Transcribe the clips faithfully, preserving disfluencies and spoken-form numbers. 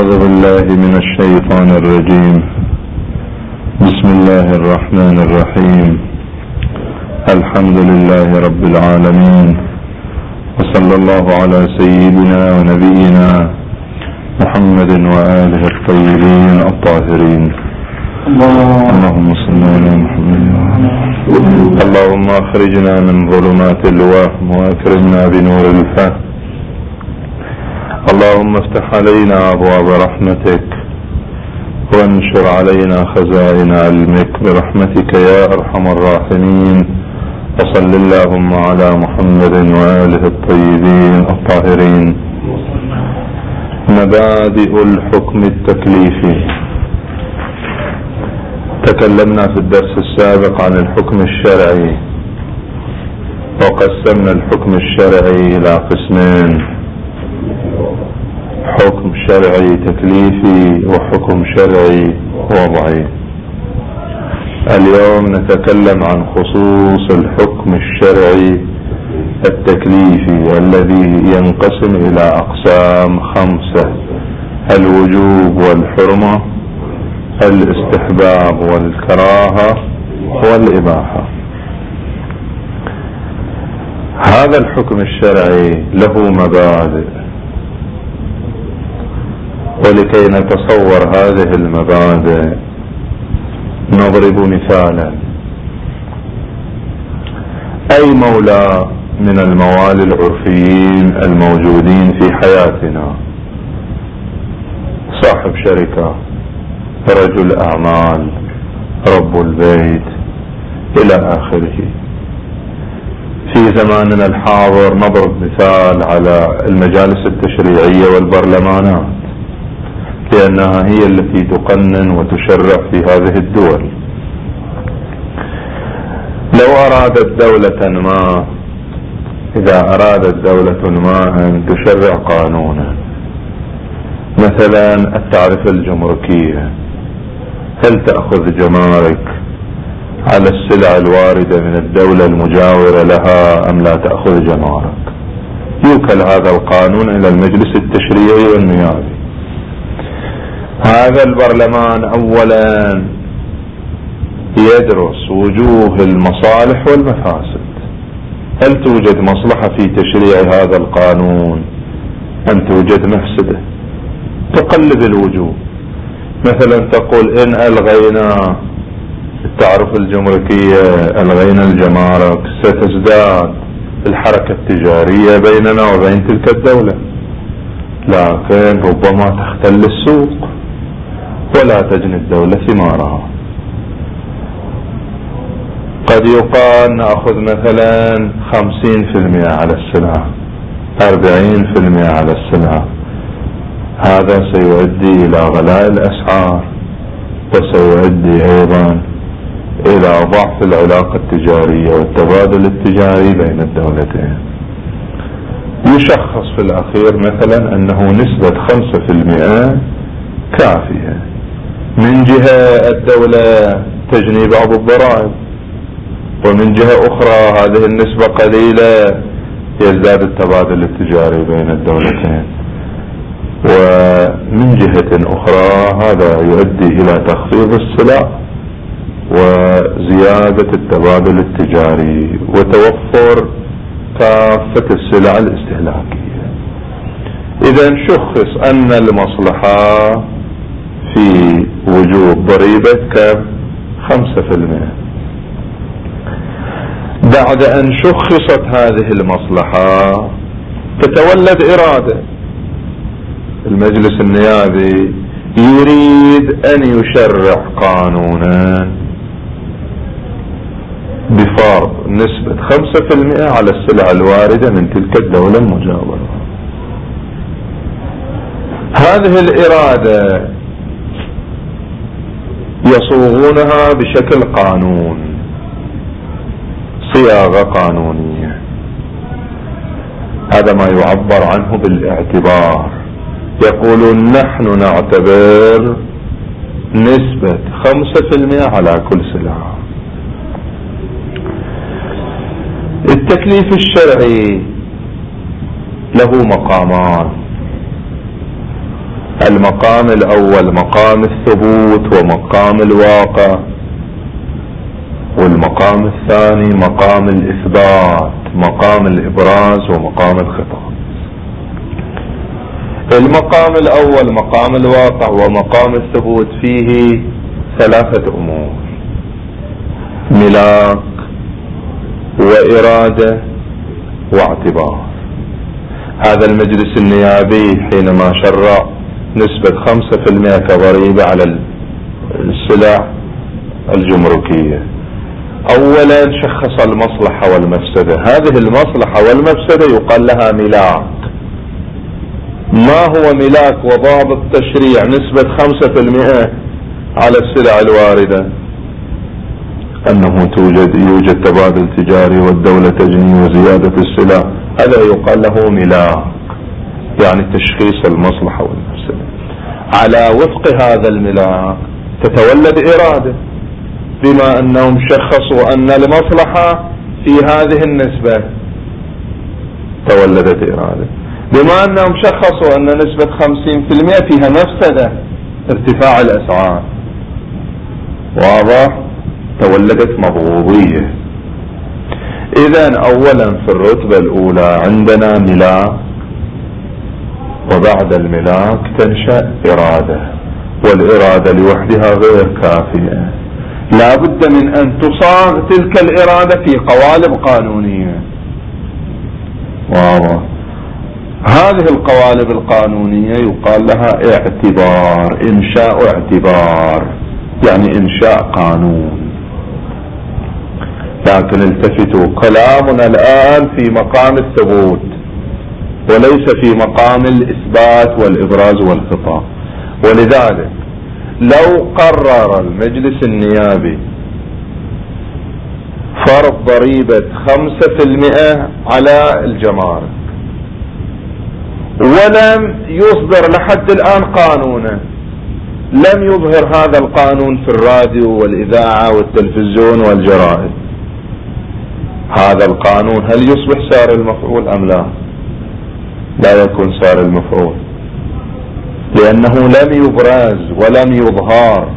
أعوذ بالله من الشيطان الرجيم. بسم الله الرحمن الرحيم. الحمد لله رب العالمين، وصلى الله على سيدنا ونبينا محمد وآله الطيبين الطاهرين. اللهم صل على محمد. اللهم أخرجنا من ظلمات الوهم وأكرمنا بنور الفهم. اللهم افتح علينا أبواب رحمتك وانشر علينا خزائن علمك برحمتك يا أرحم الراحمين. وصل اللهم على محمد وآله الطيبين الطاهرين. مبادئ الحكم التكليفي. تكلمنا في الدرس السابق عن الحكم الشرعي، وقسمنا الحكم الشرعي إلى قسمين: حكم شرعي تكليفي وحكم شرعي وضعي. اليوم نتكلم عن خصوص الحكم الشرعي التكليفي الذي ينقسم إلى أقسام خمسة: الوجوب والحرمة، الاستحباب والكراهة، والإباحة. هذا الحكم الشرعي له مبادئ، ولكي نتصور هذه المبادئ نضرب مثالا. أي مولى من الموالي العرفيين الموجودين في حياتنا، صاحب شركة، رجل أعمال، رب البيت، إلى آخره. في زماننا الحاضر نضرب مثال على المجالس التشريعية والبرلمانات، لأنها هي التي تقنن وتشرع في هذه الدول. لو أرادت دولة ما، إذا أرادت دولة ما أن تشرع قانونا، مثلا التعرفة الجمركية، هل تأخذ جمارك على السلع الواردة من الدولة المجاورة لها أم لا تأخذ جمارك؟ يوكل هذا القانون إلى المجلس التشريعي والنيابي. هذا البرلمان أولا يدرس وجوه المصالح والمفاسد. هل توجد مصلحة في تشريع هذا القانون أم توجد مفسدة؟ تقلب الوجوه. مثلا تقول إن ألغينا التعرفة الجمركية، ألغينا الجمارك، ستزداد الحركة التجارية بيننا وبين تلك الدولة، لكن ربما تختل السوق ولا تجني الدولة ثمارها. قد يقال نأخذ مثلا خمسين في المئة على السلعة، أربعين في المئة على السلعة. هذا سيؤدي إلى غلاء الأسعار، وسيؤدي أيضا إلى ضعف العلاقة التجارية والتبادل التجاري بين الدولتين. يشخص في الأخير مثلا أنه نسبة خمسة في المئة كافية. من جهة الدولة تجني بعض الضرائب، ومن جهة أخرى هذه النسبة قليلة يزداد التبادل التجاري بين الدولتين، ومن جهة أخرى هذا يؤدي إلى تخفيض السلع وزيادة التبادل التجاري وتوفر كافة السلع الاستهلاكية. إذا شخص أن المصلحة في وجوب ضريبة كم؟ خمسة في المئة. بعد أن شخصت هذه المصلحة تتولد إرادة. المجلس النيابي يريد أن يشرع قانونا بفرض نسبة خمسة في المئة على السلع الواردة من تلك الدولة المجاورة. هذه الإرادة يصوغونها بشكل قانون، صياغة قانونية. هذا ما يعبر عنه بالاعتبار. يقولون نحن نعتبر نسبة خمسة في المئة على كل سلعة. التكليف الشرعي له مقامان. المقام الأول مقام الثبوت ومقام الواقع، والمقام الثاني مقام الإثبات، مقام الإبراز ومقام الخطاب. المقام الأول مقام الواقع ومقام الثبوت فيه ثلاثة أمور: ملاك وإرادة واعتبار. هذا المجلس النيابي حينما شرع نسبة خمسة في المئة كضريبة على السلع الجمركية، أولا شخص المصلحة والمفسدة. هذه المصلحة والمفسدة يقال لها ملاك. ما هو ملاك وضابط تشريع نسبة خمسة في المئة على السلع الواردة؟ أنه توجد يوجد تبادل تجاري والدولة تجني وزيادة السلع، هذا يقال له ملاك، يعني تشخيص المصلحة والمفسدة. على وفق هذا الملاك تتولد إرادة، بما أنهم شخصوا أن المصلحة في هذه النسبة تولدت إرادة. بما أنهم شخصوا أن نسبة خمسين في المئة فيها مفسدة ارتفاع الأسعار، واضح، تولدت مضغوطية. إذن أولا في الرتبة الأولى عندنا ملاك، وبعد الملاك تنشأ إرادة، والإرادة لوحدها غير كافية، لا بد من أن تصاغ تلك الإرادة في قوالب قانونية. واضح. هذه القوالب القانونية يقال لها اعتبار، إنشاء اعتبار، يعني إنشاء قانون. لكن التفتوا، كلامنا الآن في مقام الثبوت وليس في مقام الإثبات والإبراز والخطاب. ولذلك لو قرر المجلس النيابي فرض ضريبة خمسة في المئة على الجمارك ولم يصدر لحد الآن قانونا، لم يظهر هذا القانون في الراديو والإذاعة والتلفزيون والجرائد، هذا القانون هل يصبح سار المفعول أم لا؟ لا يكون سار المفعول، لأنه لم يبرز ولم يظهر.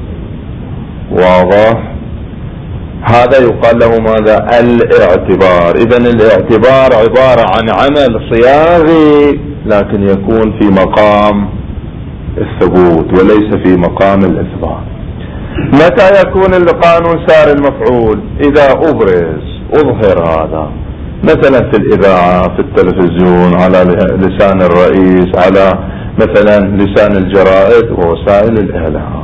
واضح. هذا يقال له ماذا؟ الاعتبار. إذن الاعتبار عبارة عن عمل صياغي لكن يكون في مقام الثبوت وليس في مقام الإثبات. متى يكون القانون سار المفعول؟ إذا أبرز، أظهر هذا مثلا في الإذاعة، في التلفزيون، على لسان الرئيس، على مثلا لسان الجرائد ووسائل الإعلام.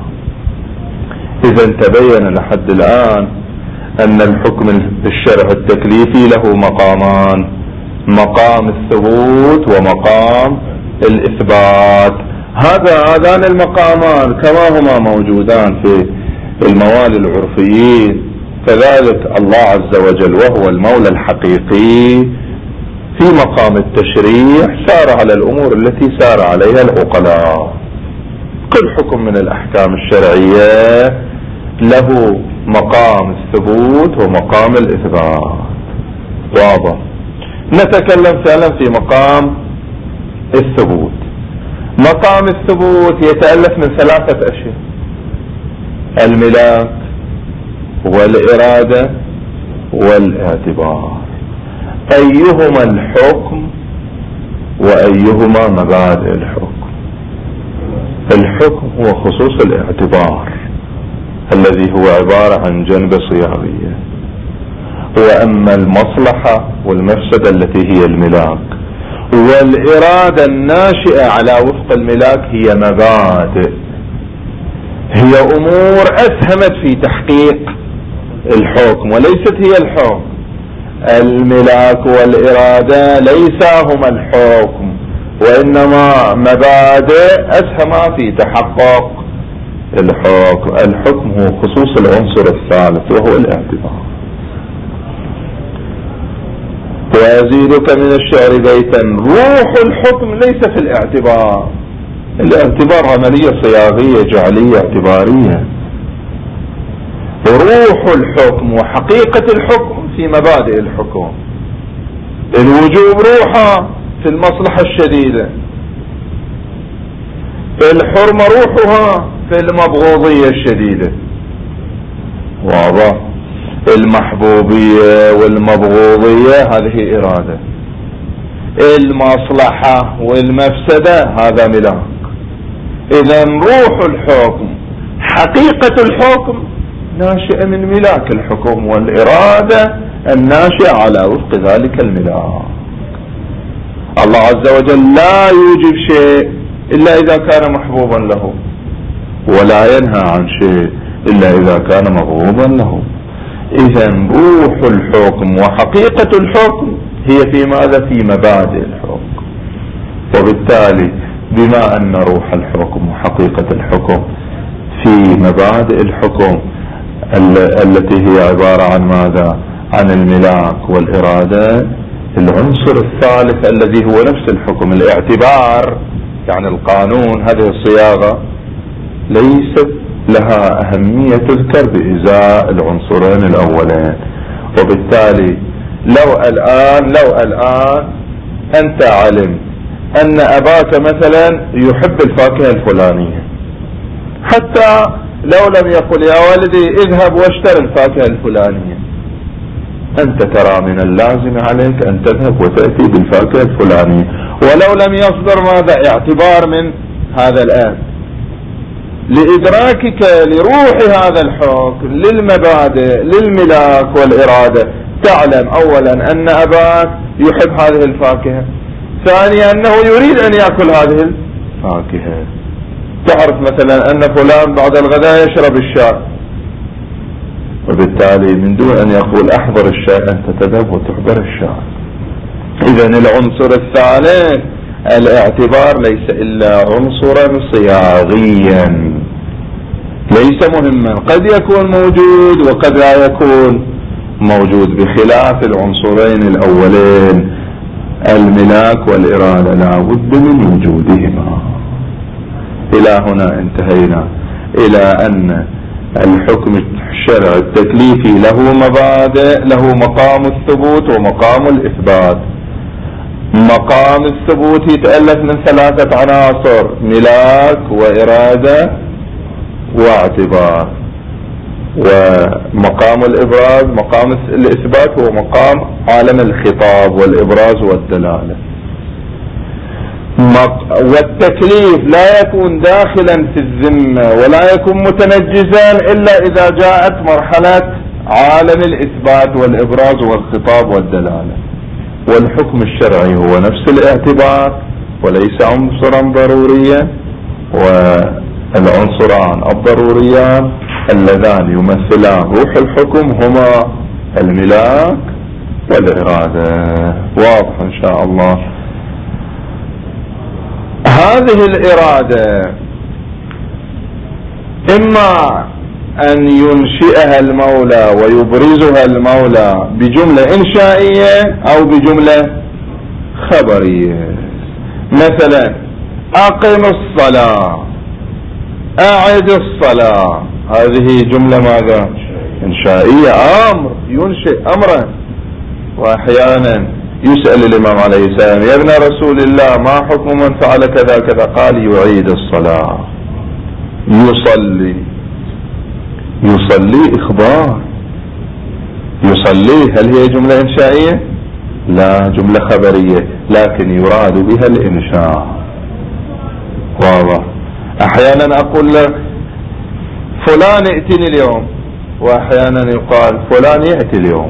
إذا تبين لحد الآن أن الحكم الشرع التكليفي له مقامان: مقام الثبوت ومقام الإثبات. هذا هذان المقامان كما هما موجودان في الموالي العرفيين، كذلك الله عز وجل وهو المولى الحقيقي في مقام التشريع سار على الأمور التي سار عليها العقلاء. كل حكم من الأحكام الشرعية له مقام الثبوت ومقام الإثبات. واضح. نتكلم فعلا في مقام الثبوت. مقام الثبوت يتألف من ثلاثة أشياء: الملاك والإرادة والاعتبار. أيهما الحكم وأيهما مبادئ الحكم؟ الحكم هو خصوص الاعتبار الذي هو عبارة عن جنبة صياغية، وأما المصلحة والمفسدة التي هي الملاك، والإرادة الناشئة على وفق الملاك هي مبادئ، هي أمور أسهمت في تحقيق الحكم وليست هي الحكم. الملاك والإرادة ليس هما الحكم، وإنما مبادئ أسهما في تحقق الحكم. الحكم هو خصوص العنصر الثالث وهو الاعتبار. ويزيدك من الشعر بيتا: روح الحكم ليس في الاعتبار. الاعتبار عملية صياغية جعلية اعتبارية. روح الحكم وحقيقة الحكم في مبادئ الحكم. الوجوب روحه في المصلحة الشديدة، الحرمة روحها في المبغوضية الشديدة، واضح؟ المحبوبية والمبغوضية هذه إرادة، المصلحة والمفسدة هذا ملاك. إذا روح الحكم حقيقة الحكم ناشئة من ملاك الحكم، والإرادة الناشئة على وفق ذلك الملاك. الله عز وجل لا يوجب شيء إلا إذا كان محبوبا له، ولا ينهى عن شيء إلا إذا كان مبغوضا له. إذا روح الحكم وحقيقة الحكم هي في ماذا؟ في مبادئ الحكم. وبالتالي بما أن روح الحكم وحقيقة الحكم في مبادئ الحكم التي هي عبارة عن ماذا؟ عن الملاك والإرادة، العنصر الثالث الذي هو نفس الحكم الاعتبار، يعني القانون، هذه الصياغة ليست لها أهمية تذكر بإزاء العنصرين الأولين. وبالتالي لو الآن لو الآن أنت علم أن أباك مثلا يحب الفاكهة الفلانية، حتى لو لم يقل يا ولدي اذهب واشتري الفاكهة الفلانية، أنت ترى من اللازم عليك أن تذهب وتأتي بالفاكهة الفلانية، ولو لم يصدر ماذا؟ اعتبار من هذا الآن. لإدراكك لروح هذا الحكم للمبادئ للملاك والإرادة، تعلم أولا أن أباك يحب هذه الفاكهة، ثانيا أنه يريد أن يأكل هذه الفاكهة. تعرف مثلا أن فلان بعد الغداء يشرب الشاي، وبالتالي من دون أن يقول أحضر الشاي أنت تذهب وتحضر الشاي. إذن العنصر الثالث الاعتبار ليس إلا عنصرا صياغيا، ليس مهما، قد يكون موجود وقد لا يكون موجود، بخلاف العنصرين الأولين الملاك والإرادة لا بد من وجودهما. إلى هنا انتهينا إلى أن الحكم الشرعي التكليفي له مبادئ، له مقام الثبوت ومقام الإثبات. مقام الثبوت يتألف من ثلاثة عناصر: ملاك وإرادة واعتبار. ومقام الإبراز، مقام الإثبات هو مقام عالم الخطاب والإبراز والدلالة. والتكليف لا يكون داخلا في الذمة ولا يكون متنجزا إلا إذا جاءت مرحلة عالم الإثبات والإبراز والخطاب والدلالة. والحكم الشرعي هو نفس الاعتبار وليس عنصرا ضروريا، والعنصران الضروريان اللذان يمثلان روح الحكم هما الملاك والإرادة. واضح إن شاء الله. هذه الإرادة إما أن ينشئها المولى ويبرزها المولى بجملة إنشائية أو بجملة خبرية. مثلا أقم الصلاة، أعد الصلاة، هذه جملة ماذا؟ إنشائية، أمر ينشئ أمرا. وأحيانا يسأل الإمام عليه السلام: يا ابن رسول الله ما حكم من فعل كذا كذا؟ قال: يعيد الصلاة. يصلي، يصلي إخبار. يصلي هل هي جملة إنشائية؟ لا، جملة خبرية، لكن يراد بها الإنشاء. واضح. أحيانا أقول لك فلان ائتني اليوم، وأحيانا يقال فلان يأتي اليوم.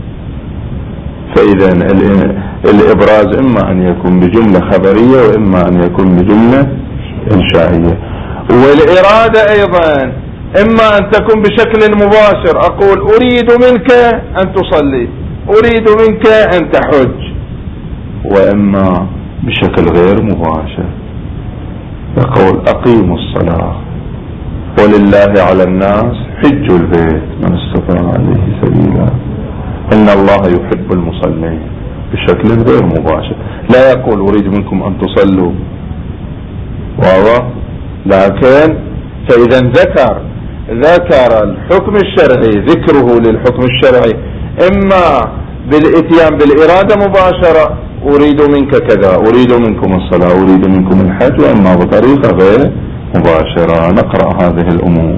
فإذا الإبراز إما أن يكون بجملة خبرية وإما أن يكون بجملة إنشائية. والإرادة أيضا إما أن تكون بشكل مباشر، أقول أريد منك أن تصلي، أريد منك أن تحج، وإما بشكل غير مباشر، يقول أقيموا الصلاة ولله على الناس حج البيت من استطاع عليه سبيلا، إن الله يحب المصلين، بشكل غير مباشر. لا يقول أريد منكم أن تصلوا، واضح. لكن فإذا ذكر ذكر الحكم الشرعي، ذكره للحكم الشرعي إما بالإتيان بالإرادة مباشرة، أريد منك كذا، أريد منكم الصلاة، أريد منكم الحج، وإما بطريقة غير مباشرة. نقرأ هذه الأمور.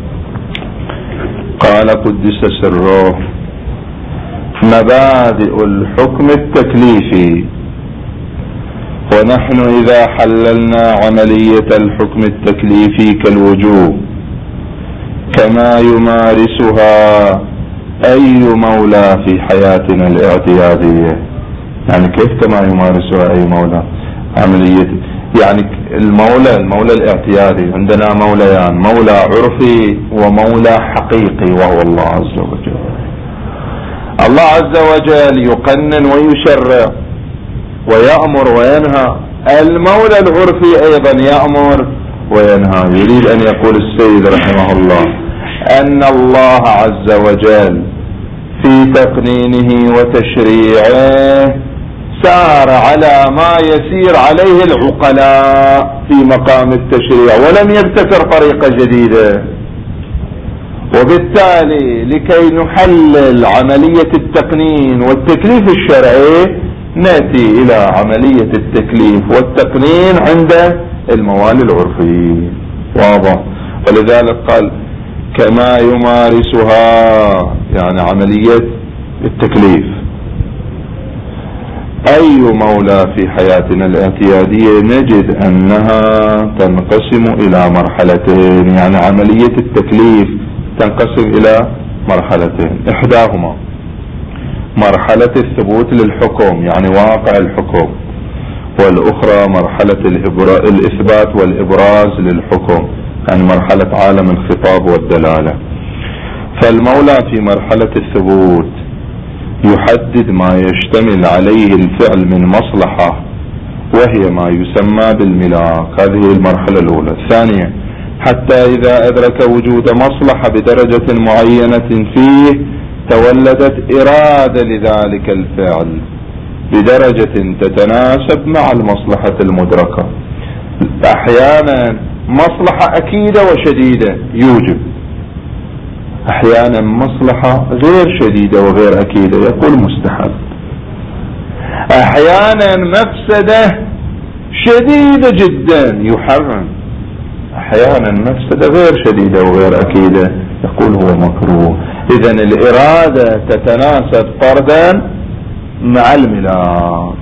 قال قدس سره: مبادئ الحكم التكليفي. ونحن إذا حللنا عملية الحكم التكليفي كالوجوب كما يمارسها أي مولى في حياتنا الاعتيادية. يعني كيف كما يمارسها أي مولى؟ عملية يعني المولى المولى الاعتيادي، عندنا موليان: مولى عرفي ومولى حقيقي، وهو الله عز وجل. الله عز وجل يقنن ويشرع ويأمر وينهى. المولى العرفي أيضا يأمر وينهى. يريد أن يقول السيد رحمه الله أن الله عز وجل في تقنينه وتشريعه سار على ما يسير عليه العقلاء في مقام التشريع، ولم يبتكر طريقة جديدة. وبالتالي لكي نحلل عملية التقنين والتكليف الشرعي نأتي إلى عملية التكليف والتقنين عند الموالي العرفي. واضح؟ ولذلك قال كما يمارسها، يعني عملية التكليف. أي مولى في حياتنا الاعتيادية نجد أنها تنقسم إلى مرحلتين، يعني عملية التكليف تنقسم إلى مرحلتين: إحداهما مرحلة الثبوت للحكم، يعني واقع الحكم، والأخرى مرحلة الإثبات والإبراز للحكم، يعني مرحلة عالم الخطاب والدلالة. فالمولى في مرحلة الثبوت يحدد ما يشتمل عليه الفعل من مصلحة، وهي ما يسمى بالملاك. هذه المرحلة الأولى. الثانية: حتى إذا أدرك وجود مصلحة بدرجة معينة فيه تولدت إرادة لذلك الفعل بدرجة تتناسب مع المصلحة المدركة. أحيانا مصلحة أكيدة وشديدة يوجب، أحيانا مصلحة غير شديدة وغير أكيدة يقول مستحب، أحيانا مفسدة شديدة جدا يحرم، أحيانا مفسدة غير شديدة وغير أكيدة يقول هو مكروه. إذن الإرادة تتناسب طردا مع الملاك.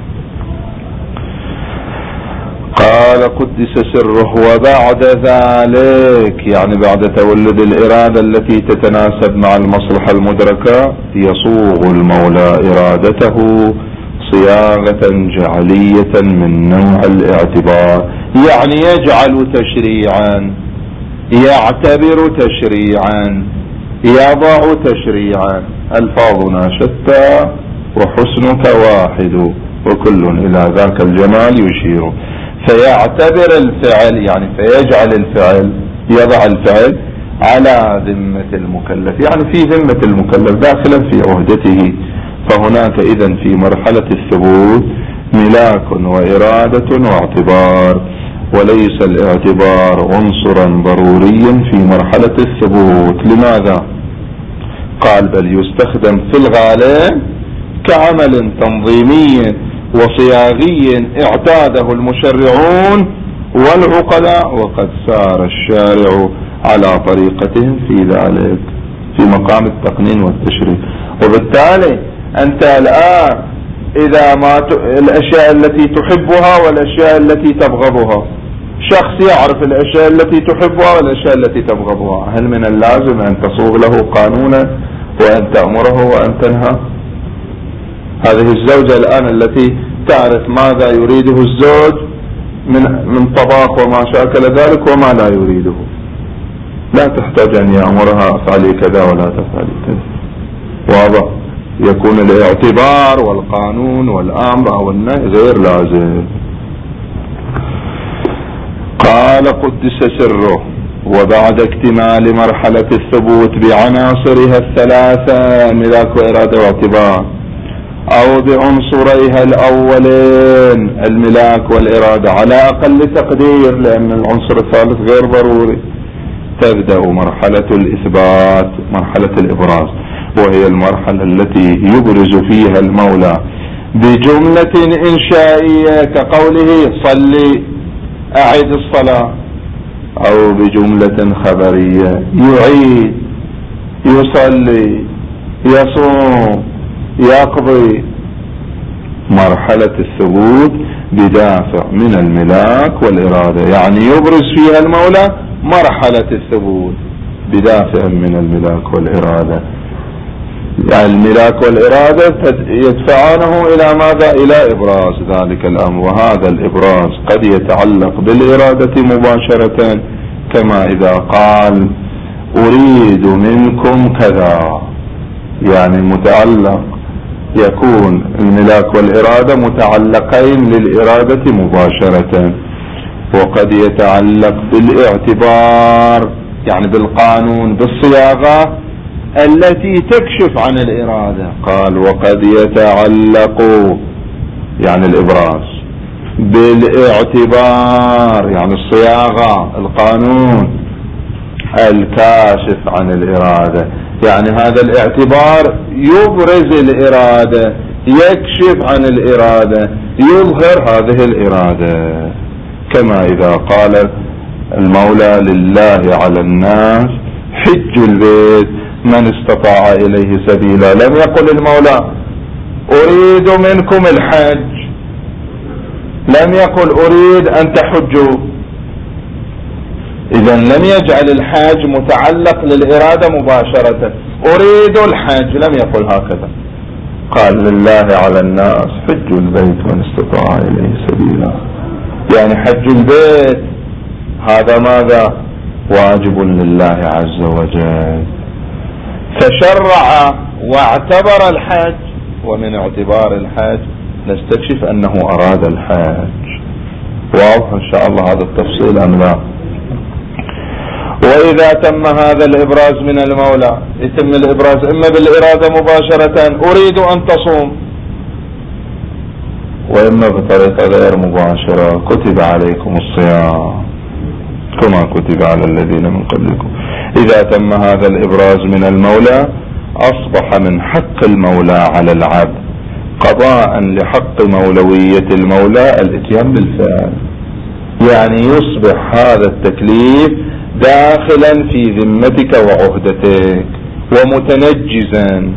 قال قدس سره: وبعد ذلك، يعني بعد تولد الإرادة التي تتناسب مع المصلحة المدركة، يصوغ المولى إرادته صياغة جعلية من نوع الاعتبار، يعني يجعل تشريعا، يعتبر تشريعا، يضع تشريعا. ألفاظنا شتى وحسنك واحد، وكل إلى ذاك الجمال يشير. فيعتبر الفعل، يعني فيجعل الفعل، يضع الفعل على ذمة المكلف، يعني في ذمة المكلف داخلا في عهدته. فهناك إذن في مرحلة الثبوت ملاك وإرادة واعتبار، وليس الاعتبار عنصرا ضروريا في مرحلة الثبوت. لماذا؟ قال: بل يستخدم في الغالب كعمل تنظيمي وصياغي اعتاده المشرعون والعقلاء، وقد سار الشارع على طريقتهم في ذلك في مقام التقنين والتشريع. وبالتالي أنت الآن إذا ما ت... الأشياء التي تحبها والأشياء التي تبغضها، شخص يعرف الأشياء التي تحبها والأشياء التي تبغضها، هل من اللازم أن تصوغ له قانونا وأن تأمره وأن تنهى؟ هذه الزوجة الآن التي تعرف ماذا يريده الزوج من من طباخ وما شاكل ذلك وما لا يريده، لا تحتاج أن يأمرها افعلي كذا ولا تفعلي كذا. واضح؟ يكون الاعتبار والقانون والأمر أو النهي غير لازم. قال قدس سره: وبعد اكتمال مرحلة الثبوت بعناصرها الثلاثة، ملاك وإرادة واعتبار، أو بعنصريها الأولين الملاك والإرادة على أقل تقدير، لأن العنصر الثالث غير ضروري، تبدأ مرحلة الإثبات، مرحلة الإبراز، وهي المرحلة التي يبرز فيها المولى بجملة إنشائية كقوله صلي أعد الصلاة، أو بجملة خبرية يعيد يصلي يصوم يقضي. مرحلة الثبوت بدافع من الملاك والإرادة، يعني يبرز فيها المولى مرحلة الثبوت بدافع من الملاك والإرادة. يعني الملاك والإرادة يدفعانه إلى ماذا؟ إلى إبراز ذلك الأمر، وهذا الإبراز قد يتعلق بالإرادة مباشرة، كما إذا قال أريد منكم كذا، يعني متعلق، يكون الملاك والإرادة متعلقين للإرادة مباشرة. وقد يتعلق بالاعتبار، يعني بالقانون بالصياغة التي تكشف عن الإرادة. قال وقد يتعلق يعني الإبراز بالاعتبار، يعني الصياغة القانون الكاشف عن الإرادة، يعني هذا الاعتبار يبرز الإرادة، يكشف عن الإرادة، يظهر هذه الإرادة. كما إذا قال المولى لله على الناس حج البيت من استطاع إليه سبيلا، لم يقل المولى أريد منكم الحج، لم يقل أريد أن تحجوا. إذن لم يجعل الحج متعلق للإرادة مباشرة، أريد الحج، لم يقل هكذا. قال لله على الناس حج البيت من استطاع إليه سبيلا، يعني حج البيت هذا ماذا؟ واجب لله عز وجل. فشرع واعتبر الحج، ومن اعتبار الحج نستكشف أنه أراد الحج. واضح إن شاء الله هذا التفصيل أم لا؟ وإذا تم هذا الإبراز من المولى، يتم الإبراز إما بالإرادة مباشرة أريد أن تصوم، وإما بطريقة غير مباشرة كتب عليكم الصيام كما كتب على الذين من قبلكم. إذا تم هذا الإبراز من المولى أصبح من حق المولى على العبد قضاء لحق مولوية المولى الاتيان بالفعل، يعني يصبح هذا التكليف داخلا في ذمتك وعهدتك ومتنجزا.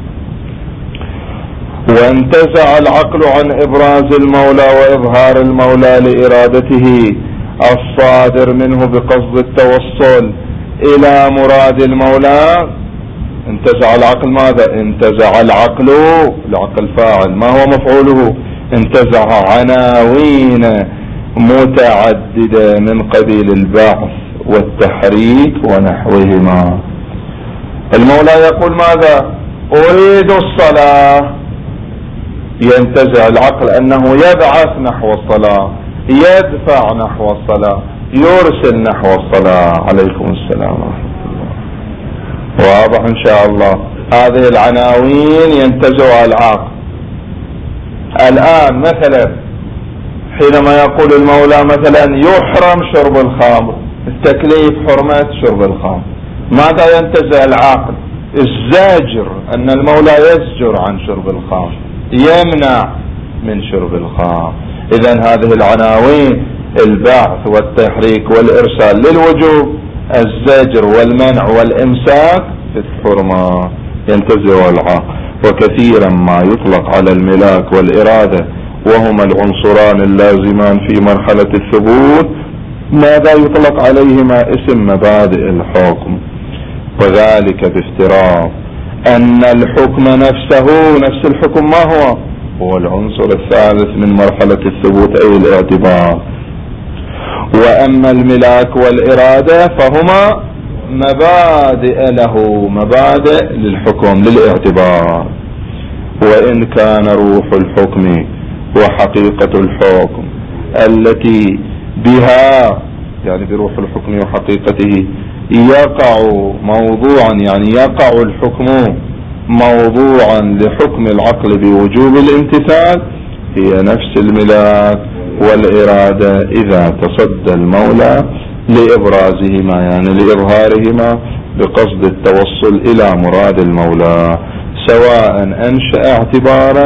وانتزع العقل عن إبراز المولى وإظهار المولى لإرادته الصادر منه بقصد التوصل إلى مراد المولى. انتزع العقل ماذا؟ انتزع العقل، العقل فاعل، ما هو مفعوله؟ انتزع عناوين متعددة من قبيل البعث والتحريك ونحوهما. المولى يقول ماذا؟ أريد الصلاة، ينتزع العقل أنه يبعث نحو الصلاة، يدفع نحو الصلاة، يرسل نحو الصلاة. عليكم السلام ورحمة الله. واضح إن شاء الله. هذه العناوين ينتزعها العقل. الآن مثلا حينما يقول المولى مثلا يحرم شرب الخمر، التكليف حرمة شرب الخمر، ماذا ينتزع العقل؟ الزاجر، أن المولى يزجر عن شرب الخمر، يمنع من شرب الخمر. إذن هذه العناوين البعث والتحريك والإرسال للوجوب، الزجر والمنع والإمساك في الحرمة، ينتزع العقل. وكثيرا ما يطلق على الملاك والإرادة وهما العنصران اللازمان في مرحلة الثبوت، ماذا يطلق عليهما؟ اسم مبادئ الحكم، وذلك بافتراض أن الحكم نفسه، نفس الحكم ما هو؟ هو العنصر الثالث من مرحلة الثبوت أي الاعتبار. وأما الملاك والإرادة فهما مبادئ له، مبادئ للحكم للاعتبار. وإن كان روح الحكم وحقيقة الحكم التي بها، يعني بروح الحكم وحقيقته، يقع موضوعا، يعني يقع الحكم موضوعا لحكم العقل بوجوب الامتثال، هي نفس الملاك والإرادة إذا تصدى المولى لإبرازهما، يعني لإظهارهما بقصد التوصل إلى مراد المولى، سواء أنشأ اعتبارا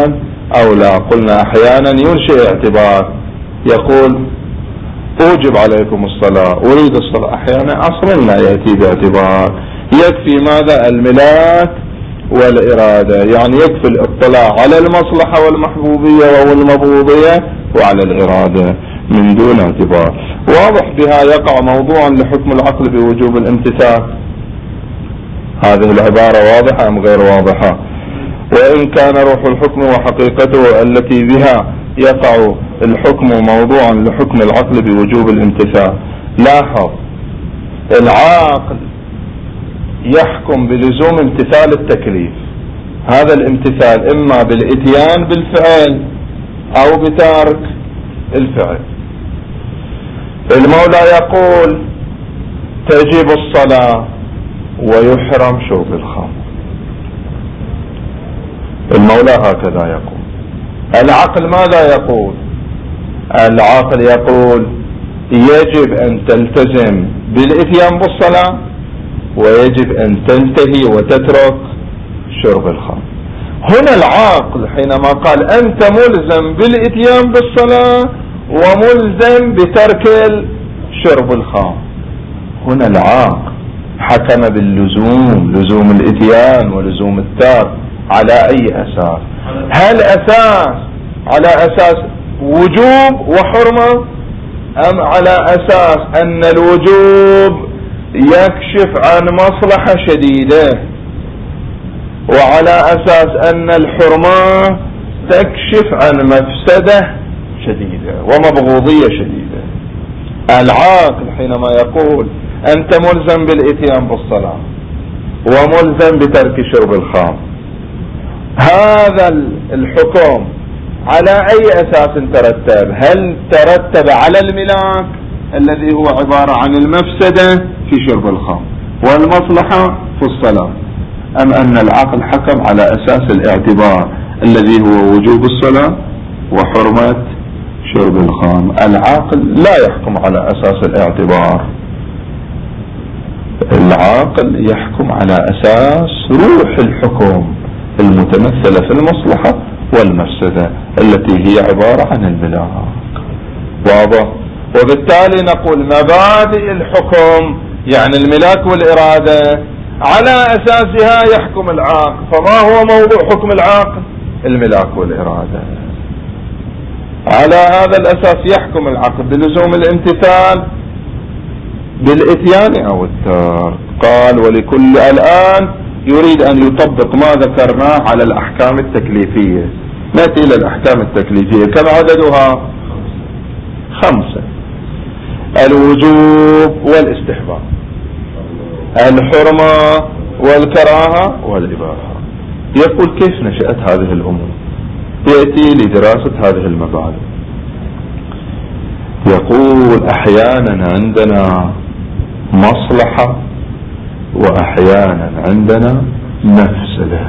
أو لا. قلنا أحيانا ينشئ اعتبار، يقول أوجب عليكم الصلاة، أريد الصلاة. أحيانا أصلا لا يأتي باعتبار، يكفي ماذا؟ الملاك والإرادة، يعني يكفي الاطلاع على المصلحة والمحبوبية والمبغوضية وعلى الإرادة من دون اعتبار. واضح بها يقع موضوعا لحكم العقل بوجوب الامتثال. هذه العبارة واضحة أم غير واضحة؟ وإن كان روح الحكم وحقيقته التي بها يقع الحكم موضوعا لحكم العقل بوجوب الامتثال. لاحظ، العقل يحكم بلزوم امتثال التكليف. هذا الامتثال إما بالإتيان بالفعل أو بترك الفعل. المولى يقول تجب الصلاة ويحرم شرب الخمر، المولى هكذا يقول. العقل ماذا يقول؟ العقل يقول يجب أن تلتزم بالإتيان بالصلاة، ويجب أن تنتهي وتترك شرب الخمر. هنا العقل حينما قال أنت ملزم بالإتيان بالصلاة وملزم بترك شرب الخمر، هنا العقل حكم باللزوم، لزوم الإتيان ولزوم الترك. على أي أساس؟ هل أساس على أساس وجوب وحرمة، أم على أساس أن الوجوب يكشف عن مصلحة شديدة، وعلى أساس أن الحرمة تكشف عن مفسدة شديدة ومبغوضية شديدة؟ العاقل حينما يقول أنت ملزم بالإتيان بالصلاة وملزم بترك شرب الخمر، هذا الحكم على أي أساس ترتب؟ هل ترتب على الملاك الذي هو عبارة عن المفسدة في شرب الخمر والمصلحة في الصلاة، أم أن العقل حكم على أساس الاعتبار الذي هو وجوب الصلاة وحرمة شرب الخمر؟ العقل لا يحكم على أساس الاعتبار، العقل يحكم على أساس روح الحكم المتمثلة في المصلحة والمفسدة التي هي عبارة عن الملاك. واضح؟ وبالتالي نقول مبادئ الحكم يعني الملاك والإرادة على أساسها يحكم العقل. فما هو موضوع حكم العقل؟ الملاك والإرادة. على هذا الأساس يحكم العقل بلزوم الامتثال بالإتيان أو الترك. قال ولكل الآن يريد أن يطبق ما ذكرناه على الأحكام التكليفية. نأتي إلى الأحكام التكليفية، كم عددها؟ خمسة: الوجوب والاستحباب، الحرمة والكراهة والإباحة. يقول كيف نشأت هذه الأمور؟ يأتي لدراسة هذه المبادئ. يقول أحيانا عندنا مصلحة وأحيانا عندنا مفسدة.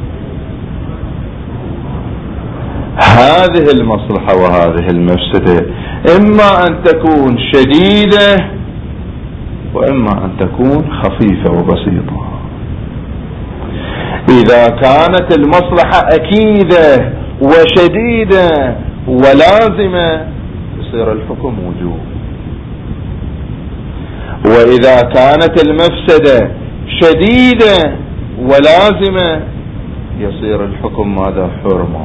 هذه المصلحة وهذه المفسدة إما أن تكون شديدة وإما أن تكون خفيفة وبسيطة. إذا كانت المصلحة أكيدة وشديدة ولازمة يصير الحكم وجوب، وإذا كانت المفسدة شديدة ولازمة يصير الحكم ماذا؟ حرمة.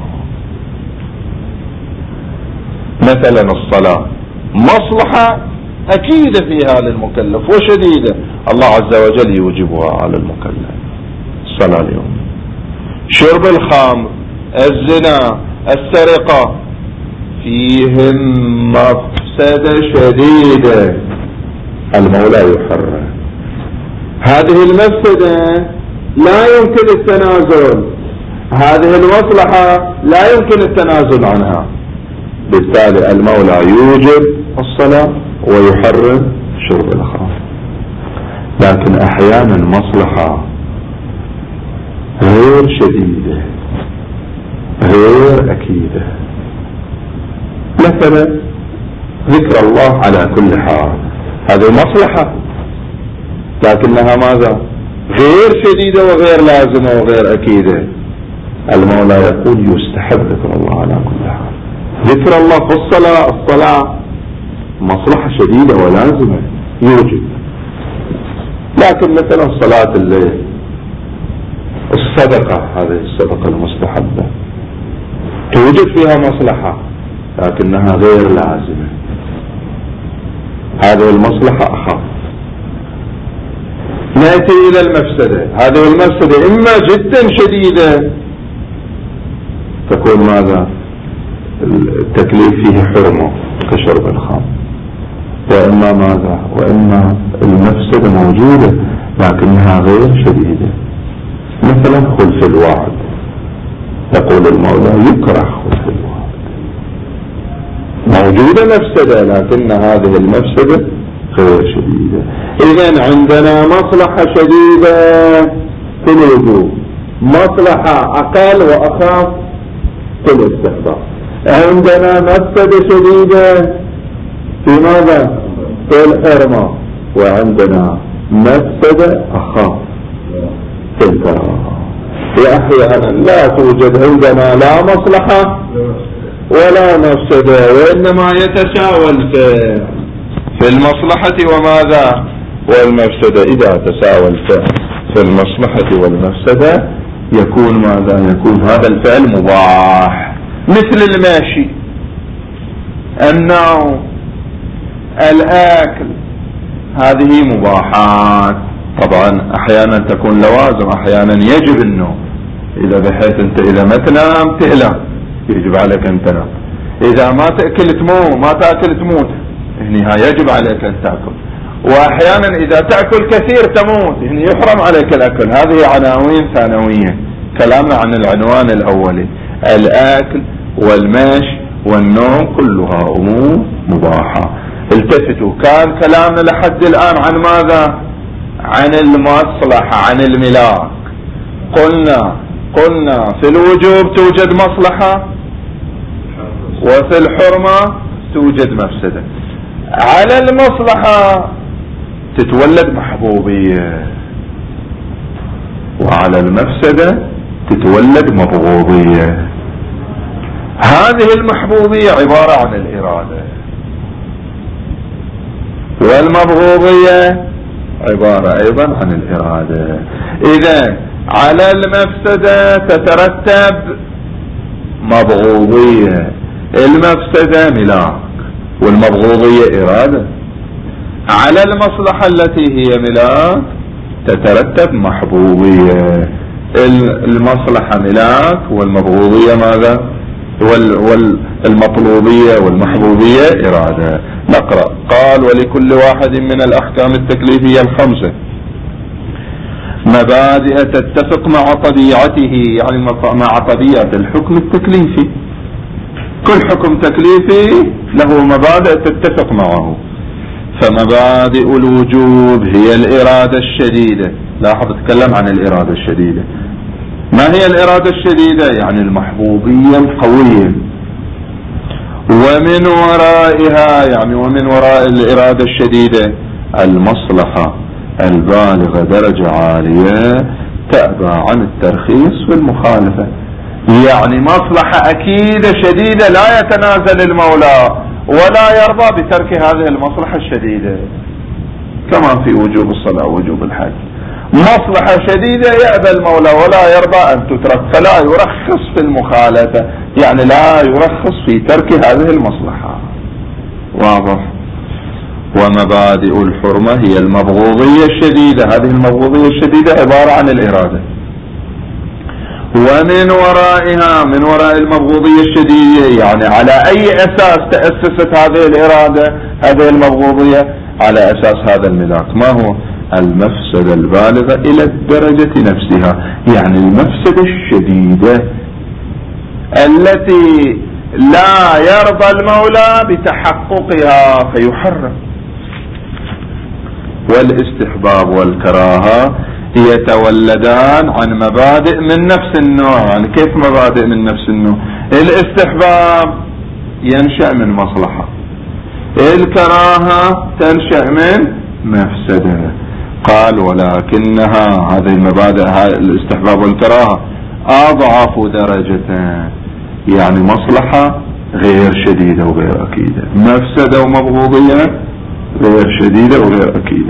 مثلا الصلاة مصلحة أكيدة فيها للمكلف وشديدة، الله عز وجل يوجبها على المكلف، الصلاة اليوم. شرب الخمر، الزنا، السرقة فيهم مفسدة شديدة، المولى يحرم. هذه المفسدة لا يمكن التنازل، هذه المصلحة لا يمكن التنازل عنها، بالتالي المولى يوجب الصلاة ويحرم شرب الخمر. لكن أحيانا مصلحة غير شديدة غير أكيدة، مثلا ذكر الله على كل حال، هذه مصلحة لكنها ماذا؟ غير شديدة وغير لازمة وغير أكيدة. المولى يقول يستحب ذكر الله على كل حال. ذكر الله في الصلاة، الصلاة مصلحة شديدة ولازمة يوجد، لكن مثلا صلاة الليل، الصدقة، هذه الصدقة المستحبة توجد فيها مصلحة لكنها غير لازمة، هذه المصلحة أخف. نأتي إلى المفسدة، هذه المفسدة إما جدا شديدة تكون ماذا؟ التكليف فيه حرمة كشرب الخمر، وإما ماذا؟ وإما المفسدة موجودة لكنها غير شديدة، مثلا خلف الوعد، يقول المولى يكره خلف الوعد، موجودة مفسدة لكن هذه المفسدة غير شديدة. إذن عندنا مصلحة شديدة في الوجوب، مصلحة أقل وأخف في الاستحباب. عندنا مفسدة شديدة في ماذا؟ في الحرمة، وعندنا مفسدة أخف في الكراهة. وأحيانا لا توجد عندنا لا مصلحة ولا مفسدة، وإنما يتساوى الفعل في المصلحة وماذا؟ والمفسدة. إذا تساوى الفعل في المصلحة والمفسدة يكون ماذا؟ يكون هذا الفعل مباح، مثل الماشي، النوم، الأكل، هذه مباحات. طبعا أحيانا تكون لوازم، أحيانا يجب النوم، إذا بحيث أنت إذا ما تنام تهلك، يجب عليك أن تنام. إذا ما تأكل تموت، ما تأكل تموت، هنا يجب عليك أن تأكل. وأحيانا إذا تأكل كثير تموت، هنا يحرم عليك الأكل. هذه عناوين ثانوية، كلامنا عن العنوان الأولي، الأكل والمشي والنوم كلها أمور مباحة. التفتوا، كان كلامنا لحد الآن عن ماذا؟ عن المصلحة، عن الملاك. قلنا قلنا في الوجوب توجد مصلحة، وفي الحرمة توجد مفسدة. على المصلحة تتولد محبوبية، وعلى المفسدة تتولد مبغوضية. هذه المحبوبية عبارة عن الإرادة، والمبغوضية عبارة أيضا عن الإرادة. إذن على المفسدة تترتب مبغوضية، المفسدة ملاك والمبغوضية إرادة. على المصلحة التي هي ملاك تترتب محبوبية، المصلحة ملاك والمبغوضية ماذا؟ والمطلوبية والمحبوبية إرادة. نقرأ. قال: ولكل واحد من الأحكام التكليفية الخمسة مبادئ تتفق مع طبيعته، يعني مع طبيعة الحكم التكليفي. كل حكم تكليفي له مبادئ تتفق معه. فمبادئ الوجوب هي الإرادة الشديدة. لاحظ اتكلم عن الإرادة الشديدة. ما هي الإرادة الشديدة؟ يعني المحبوبية القوية. ومن ورائها، يعني ومن وراء الإرادة الشديدة المصلحة البالغة درجة عالية تأبى عن الترخيص والمخالفة. يعني مصلحة أكيدة شديدة لا يتنازل المولى ولا يرضى بترك هذه المصلحة الشديدة، كما في وجوب الصلاة ووجوب الحج. مصلحة شديدة يأبى المولى ولا يرضى أن تترك، فلا يرخص في المخالفة، يعني لا يرخص في ترك هذه المصلحة. واضح؟ ومبادئ الحرمة هي المبغوضية الشديدة. هذه المبغوضية الشديدة عبارة عن الإرادة. ومن ورائها، من وراء المبغوضية الشديدة، يعني على أي أساس تأسست هذه الإرادة، هذه المبغوضية؟ على أساس هذا الملاك. ما هو؟ المفسدة البالغة إلى الدرجة نفسها، يعني المفسدة الشديدة التي لا يرضى المولى بتحققها فيحرم. والاستحباب والكراهة يتولدان عن مبادئ من نفس النوع. يعني كيف مبادئ من نفس النوع؟ الاستحباب ينشأ من مصلحة، الكراهة تنشأ من مفسدة. قال: ولكنها، هذه المبادئ الاستحباب والكراهة، أضعف درجة، يعني مصلحة غير شديدة وغير أكيدة، مفسدة ومبغوضية غير شديدة وغير أكيدة،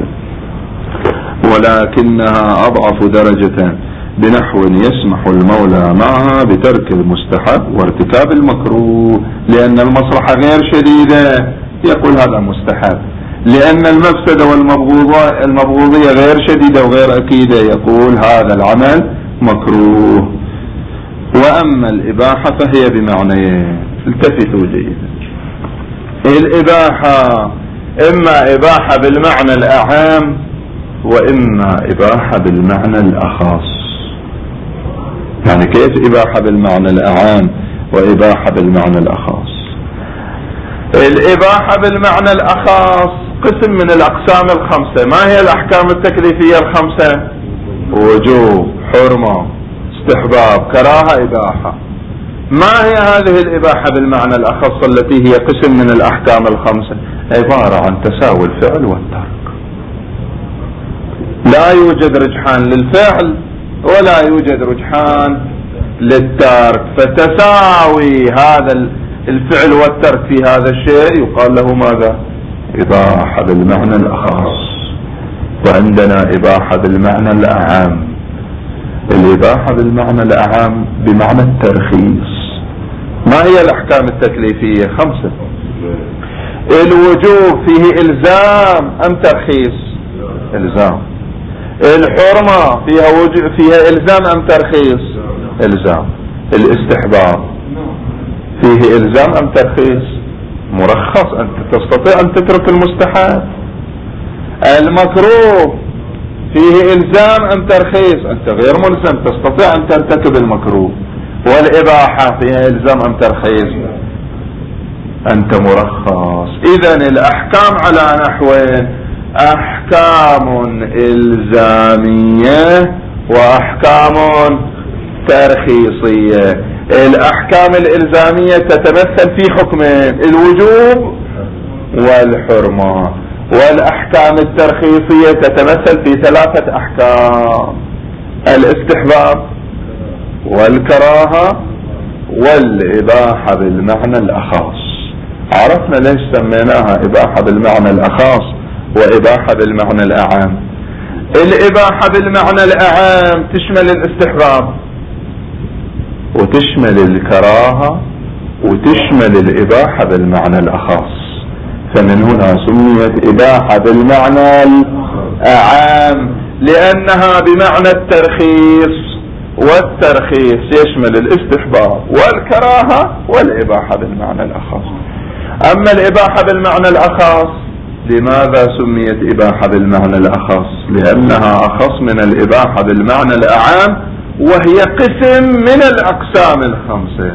ولكنها أضعف درجة بنحو يسمح المولى معها بترك المستحب وارتكاب المكروه. لأن المصلحة غير شديدة يقول هذا مستحب، لأن المفسدة والمبغوضية غير شديدة وغير أكيدة يقول هذا العمل مكروه. وأما الإباحة فهي بمعنيين، التفتوا جيدا. الإباحة إما إباحة بالمعنى الأعام وإما إباحة بالمعنى الأخص. يعني كيف إباحة بالمعنى الأعام وإباحة بالمعنى الأخص؟ الإباحة بالمعنى الأخص قسم من الأقسام الخمسة. ما هي الأحكام التكليفية الخمسة؟ وجوب، حرمة، استحباب، كراهة، إباحة. ما هي هذه الإباحة بالمعنى الأخص التي هي قسم من الأحكام الخمسة؟ عبارة عن تساوي الفعل والترك، لا يوجد رجحان للفعل ولا يوجد رجحان للترك، فتساوي هذا الفعل والترك في هذا الشيء يقال له ماذا؟ إباحة بالمعنى الأخص. وعندنا إباحة بالمعنى الأعام. الإباحة بالمعنى الأعام بمعنى الترخيص. ما هي الأحكام التكليفية؟ خمسة. الوجوب فيه إلزام أم ترخيص؟ إلزام. الحرمة فيها وجوب فيها إلزام أم ترخيص؟ إلزام. الاستحباب فيه إلزام أم ترخيص؟ مرخص، أنت تستطيع أن تترك المستحب. المكروه فيه إلزام أم ترخيص؟ أنت غير ملزم، تستطيع أن ترتكب المكروه. والإباحة فيها إلزام أم ترخيص؟ أنت مرخص. إذن الأحكام على نحوين: أحكام إلزامية وأحكام ترخيصية. الأحكام الإلزامية تتمثل في حكمين: الوجوب والحرمة. والأحكام الترخيصية تتمثل في ثلاثة أحكام: الاستحباب والكراهة والإباحة بالمعنى الأخص. عرفنا ليش سميناها إباحة بالمعنى الأخص وإباحة بالمعنى الأعام. الإباحة بالمعنى الأعام تشمل الاستحباب وتشمل الكراهة وتشمل الإباحة بالمعنى الأخص، فمن هنا سميت إباحة بالمعنى الأعام، لأنها بمعنى الترخيص، والترخيص يشمل الاستحباب والكراهة والإباحة بالمعنى الأخص. أما الإباحة بالمعنى الأخص لماذا سميت إباحة بالمعنى الأخص؟ لأنها أخص من الإباحة بالمعنى الأعام، وهي قسم من الأقسام الخمسة،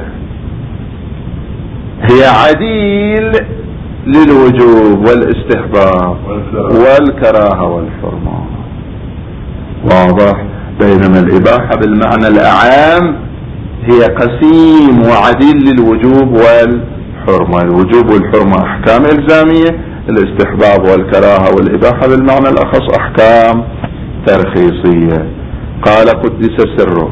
هي عديل للوجوب والاستحباب والكراهة والحرمة. واضح؟ بينما الإباحة بالمعنى الأعام هي قسيم وعديل للوجوب والحرمة. الوجوب والحرمة أحكام إلزامية، الاستحباب والكراهة والإباحة بالمعنى الأخص أحكام ترخيصية. قال قدس سره: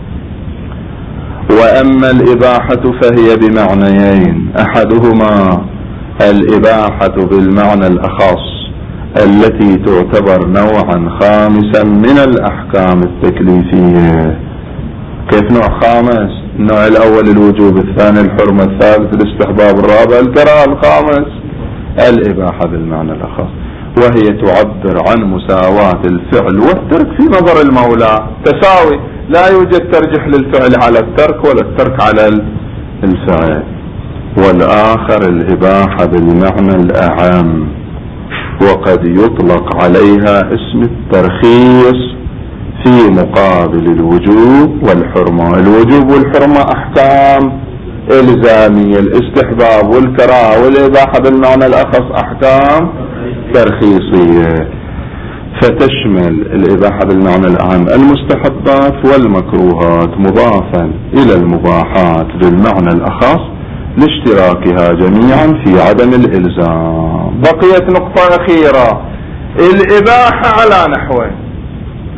وأما الإباحة فهي بمعنيين: أحدهما الإباحة بالمعنى الأخص التي تعتبر نوعا خامسا من الأحكام التكليفية. كيف نوع خامس؟ النوع الأول الوجوب، الثاني الحرمة، الثالث الاستحباب، الرابع الكراهة، الخامس الإباحة بالمعنى الأخص، وهي تعبر عن مساواة الفعل والترك في نظر المولى، تساوي، لا يوجد ترجح للفعل على الترك ولا الترك على الفعل. والآخر الإباحة بالمعنى الأعام، وقد يطلق عليها اسم الترخيص في مقابل الوجوب والحرمة. الوجوب والحرمة أحكام إلزامية، الاستحباب والكراهة والإباحة بالمعنى الأخص أحكام ترخيصية. فتشمل الإباحة بالمعنى الأعام المستحبات والمكروهات مضافا إلى المباحات بالمعنى الأخص لاشتراكها جميعا في عدم الإلزام. بقيت نقطة أخيرة: الإباحة على نحوين: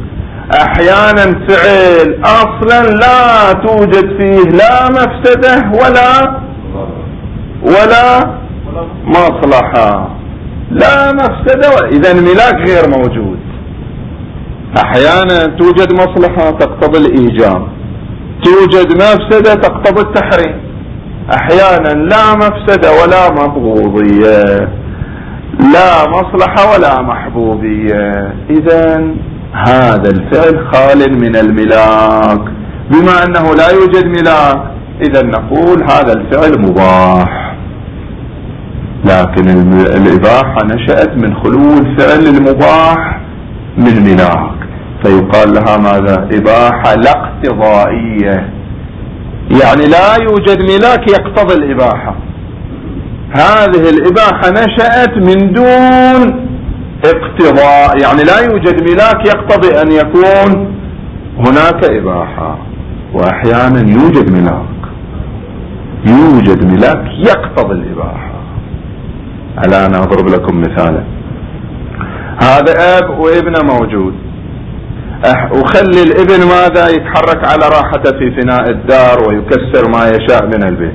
احيانا فعل اصلا لا توجد فيه لا مفسدة ولا ولا مصلحة، لا مفسدة، اذا ملاك غير موجود. احيانا توجد مصلحة تقتضي الايجاب، توجد مفسدة تقتضي التحريم، احيانا لا مفسدة ولا محبوبية، لا مصلحة ولا محبوبية، اذا هذا الفعل خال من الملاك. بما انه لا يوجد ملاك اذا نقول هذا الفعل مباح، لكن الاباحة نشأت من خلو الفعل المباح من ملاك، فيقال لها ماذا؟ اباحة لا اقتضائية، يعني لا يوجد ملاك يقتضي الاباحة. هذه الاباحة نشأت من دون اقتضاء، يعني لا يوجد ملاك يقتضي ان يكون هناك اباحة. واحيانا يوجد ملاك، يوجد ملاك يقتضي الاباحة. على أنا اضرب لكم مثالا، هذا اب وابنه موجود، وخلي الابن ماذا؟ يتحرك على راحته في فناء الدار ويكسر ما يشاء من البيت.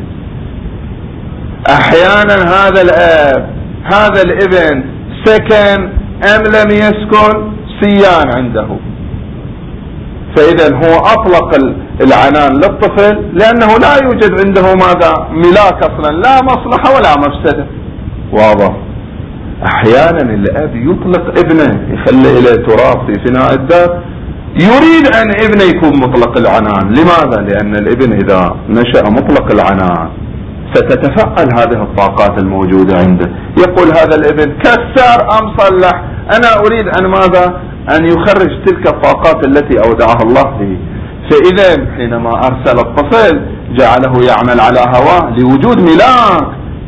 احيانا هذا الاب هذا الابن سكن ام لم يسكن سيان عنده، فاذا هو اطلق العنان للطفل لانه لا يوجد عنده ماذا؟ ملاك اصلا، لا مصلحة ولا مفسدة. واضح؟ احيانا الاب يطلق ابنه، يخلي اليه تراب في فناء الدار، يريد ان ابنه يكون مطلق العنان. لماذا؟ لان الابن اذا نشأ مطلق العنان ستتفعل هذه الطاقات الموجودة عنده، يقول هذا الابن كسر ام صلح، انا اريد ان ماذا؟ ان يخرج تلك الطاقات التي اودعها الله فيه. فاذا حينما ارسل الطفل جعله يعمل على هواه لوجود ملاك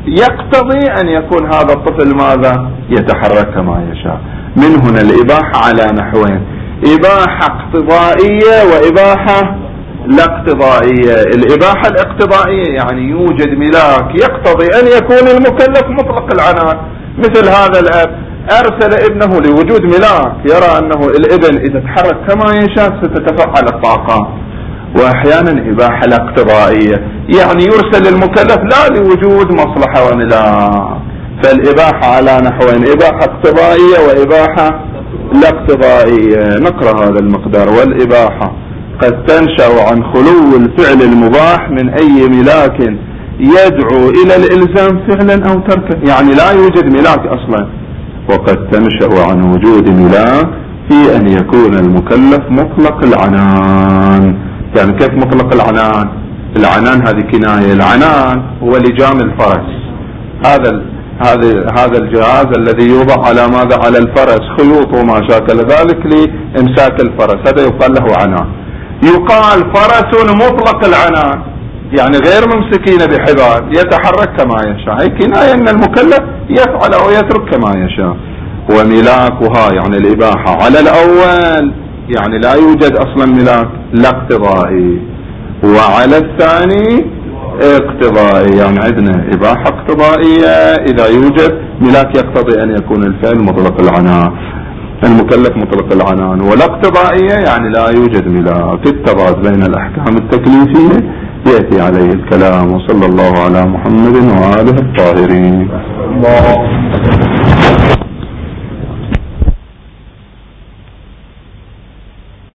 يقتضي ان يكون هذا الطفل ماذا؟ يتحرك كما يشاء. من هنا الاباحة على نحوين، اباحة اقتضائية واباحة لا اقتضائية. الاباحة الاقتضائية يعني يوجد ملاك يقتضي ان يكون المكلف مطلق العنان، مثل هذا الاب ارسل ابنه لوجود ملاك يرى انه الابن اذا تحرك كما يشاء ستتفعل الطاقات. واحيانا اباحة لا اقتضائية يعني يرسل المكلف لا لوجود مصلحة وملاك. فالاباحة على نحوين، اباحة اقتضائية واباحة لا اقتضائية. نقرأ هذا المقدار: والاباحة قد تنشأ عن خلو الفعل المباح من اي ملاك يدعو الى الالزام فعلا او تركا، يعني لا يوجد ملاك اصلا، وقد تنشأ عن وجود ملاك في ان يكون المكلف مطلق العنان. يعني كيف مطلق العنان؟ العنان هذه كناية، العنان هو لجام الفرس، هذا هذا هذا الجهاز الذي يوضع على ماذا؟ على الفرس، خيوط وما شاكل ذلك لامساك الفرس، هذا يقال له عنان. يقال فرس مطلق العنان يعني غير ممسكين بحبال، يتحرك كما يشاء، هي كناية ان المكلف يفعل او يترك كما يشاء. وملاكها يعني الاباحة على الاول يعني لا يوجد اصلا ملاك لا اقتضائي، وعلى الثاني اقتضائي يعني عندنا اباحة اقتضائية اذا يوجد ملاك يقتضي ان يكون الفعل مطلق العنان، المكلف مطلق العنان. ولا اقتضائية يعني لا يوجد ملاك. التباس بين الاحكام التكليفية يأتي عليه الكلام. وصلى الله على محمد وآله الطاهرين. الله